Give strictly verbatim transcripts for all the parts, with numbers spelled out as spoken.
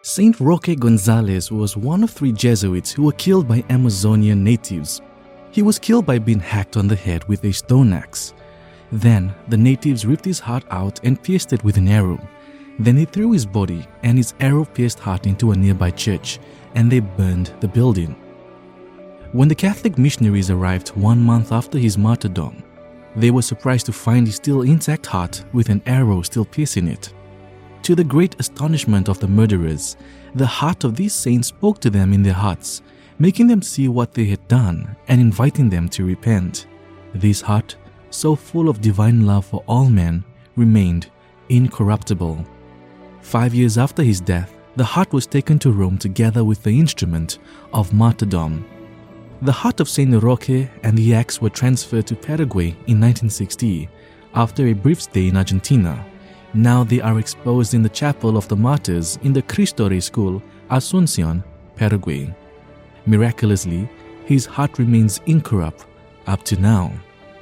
Saint Roque Gonzalez was one of three Jesuits who were killed by Amazonian natives. He was killed by being hacked on the head with a stone axe. Then, the natives ripped his heart out and pierced it with an arrow. Then they threw his body and his arrow-pierced heart into a nearby church, and they burned the building. When the Catholic missionaries arrived one month after his martyrdom, they were surprised to find his still intact heart with an arrow still piercing it. To the great astonishment of the murderers, the heart of these saints spoke to them in their hearts, making them see what they had done and inviting them to repent. This heart, so full of divine love for all men, remained incorruptible. Five years after his death, the heart was taken to Rome together with the instrument of martyrdom. The heart of Saint Roque and the axe were transferred to Paraguay in nineteen sixty after a brief stay in Argentina. Now they are exposed in the Chapel of the Martyrs in the Cristo Rey School, Asuncion, Paraguay. Miraculously, his heart remains incorrupt up to now.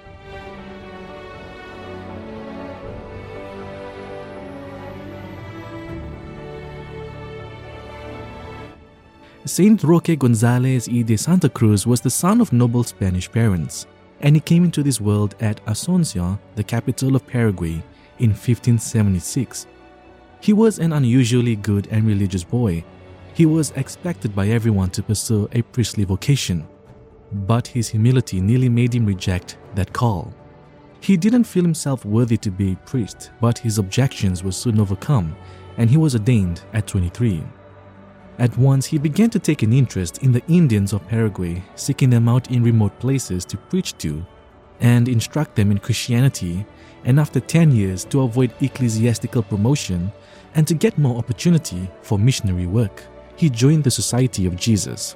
Saint Roque Gonzalez y de Santa Cruz was the son of noble Spanish parents, and he came into this world at Asuncion, the capital of Paraguay, in fifteen seventy-six. He was an unusually good and religious boy. He was expected by everyone to pursue a priestly vocation, but his humility nearly made him reject that call. He didn't feel himself worthy to be a priest, but his objections were soon overcome, and he was ordained at twenty-three. At once, he began to take an interest in the Indians of Paraguay, seeking them out in remote places to preach to and instruct them in Christianity, and after ten years to avoid ecclesiastical promotion and to get more opportunity for missionary work, he joined the Society of Jesus.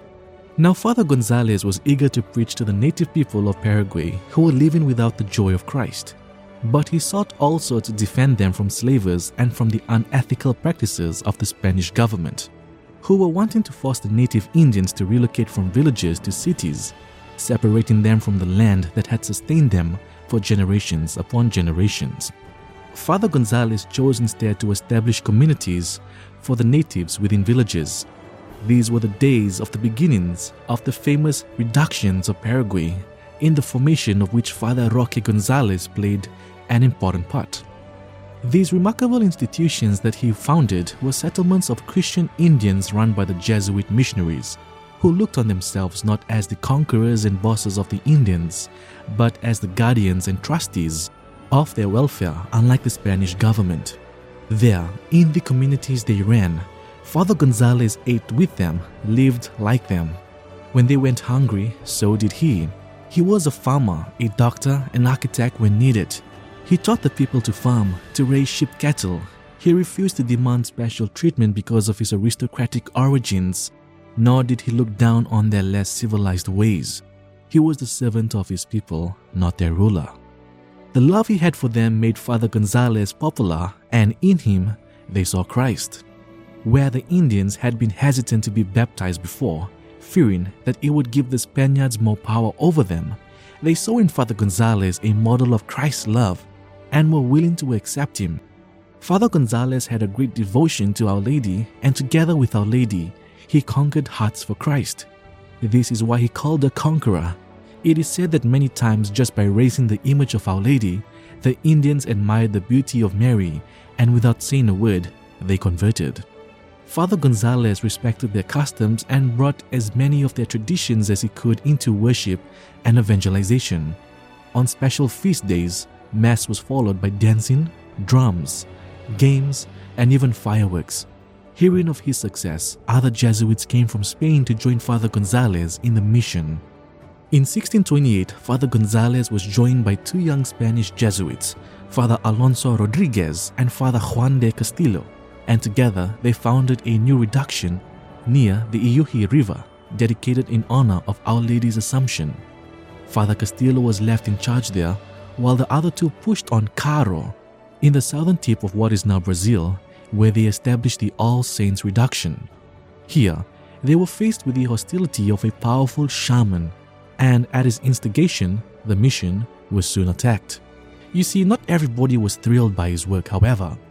Now, Father Gonzalez was eager to preach to the native people of Paraguay who were living without the joy of Christ, but he sought also to defend them from slavers and from the unethical practices of the Spanish government, who were wanting to force the native Indians to relocate from villages to cities, separating them from the land that had sustained them for generations upon generations. Father Gonzalez chose instead to establish communities for the natives within villages. These were the days of the beginnings of the famous reductions of Paraguay, in the formation of which Father Roque Gonzalez played an important part. These remarkable institutions that he founded were settlements of Christian Indians run by the Jesuit missionaries, who looked on themselves not as the conquerors and bosses of the Indians, but as the guardians and trustees of their welfare, unlike the Spanish government. There, in the communities they ran, Father Gonzalez ate with them, lived like them. When they went hungry, so did he. He was a farmer, a doctor, an architect when needed. He taught the people to farm, to raise sheep cattle. He refused to demand special treatment because of his aristocratic origins, nor did he look down on their less civilized ways. He was the servant of his people, not their ruler. The love he had for them made Father Gonzalez popular, and in him they saw Christ. Where the Indians had been hesitant to be baptized before, fearing that it would give the Spaniards more power over them, they saw in Father Gonzalez a model of Christ's love and were willing to accept him. Father Gonzalez had a great devotion to Our Lady, and together with Our Lady, he conquered hearts for Christ. This is why he called her Conqueror. It is said that many times, just by raising the image of Our Lady, the Indians admired the beauty of Mary, and without saying a word, they converted. Father Gonzalez respected their customs and brought as many of their traditions as he could into worship and evangelization. On special feast days, Mass was followed by dancing, drums, games, and even fireworks. Hearing of his success, other Jesuits came from Spain to join Father Gonzalez in the mission. In sixteen twenty-eight, Father Gonzalez was joined by two young Spanish Jesuits, Father Alonso Rodriguez and Father Juan de Castillo, and together they founded a new reduction near the Iyuhi River, dedicated in honor of Our Lady's Assumption. Father Castillo was left in charge there, while the other two pushed on Caro, in the southern tip of what is now Brazil, where they established the All Saints Reduction. Here, they were faced with the hostility of a powerful shaman, and at his instigation, the mission was soon attacked. You see, not everybody was thrilled by his work, however.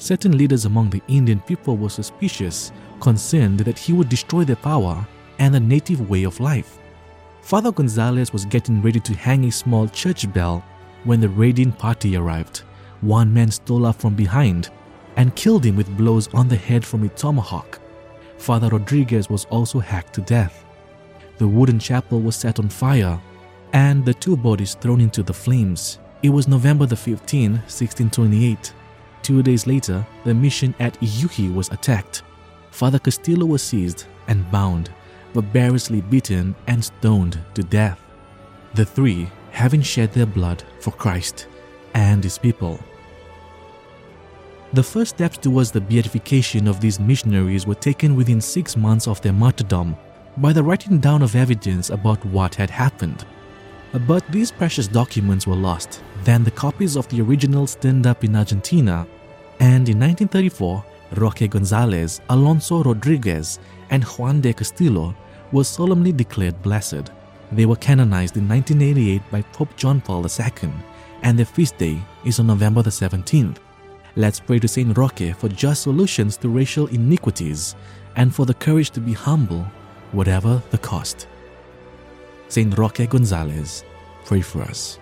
certain leaders among the Indian people were suspicious, concerned that he would destroy their power and the native way of life. Father Gonzalez was getting ready to hang a small church bell when the raiding party arrived. One man stole up from behind and killed him with blows on the head from a tomahawk. Father Rodriguez was also hacked to death. The wooden chapel was set on fire and the two bodies thrown into the flames. It was November the fifteenth, sixteen twenty-eight. Two days later, the mission at Iyuhi was attacked. Father Castillo was seized and bound, barbarously beaten and stoned to death. The three having shed their blood for Christ and His people. The first steps towards the beatification of these missionaries were taken within six months of their martyrdom by the writing down of evidence about what had happened. But these precious documents were lost. Then the copies of the originals turned up in Argentina, and in nineteen thirty-four, Roque Gonzalez, Alonso Rodriguez, and Juan de Castillo were solemnly declared blessed. They were canonized in nineteen eighty-eight by Pope John Paul the Second, and their feast day is on November the seventeenth. Let's pray to Saint Roque for just solutions to racial iniquities and for the courage to be humble, whatever the cost. Saint Roque Gonzalez, pray for us.